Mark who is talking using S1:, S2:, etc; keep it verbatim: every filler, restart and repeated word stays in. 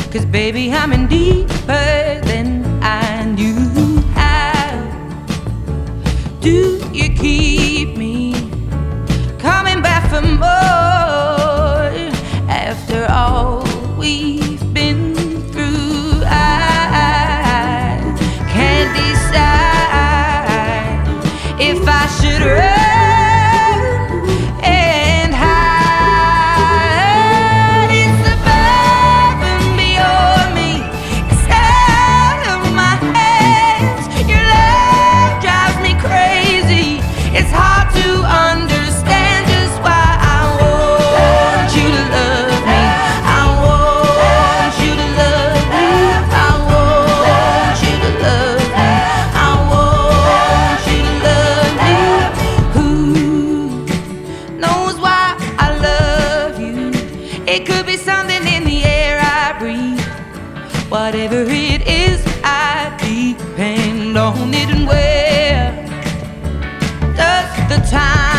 S1: 'cause baby, I'm in deeper than I knew how. Do you keep me coming back for more after all we've been through? I can't decide if I should run and hide. It's above and beyond me, it's out of my hands. Your love drives me crazy. It's hard to understand just why I want you to love me. I want you to love me. I want you to love me. I want you to love me. Who knows why I love you? It could be something in the air I breathe. Whatever it is, I depend on it. And where does the time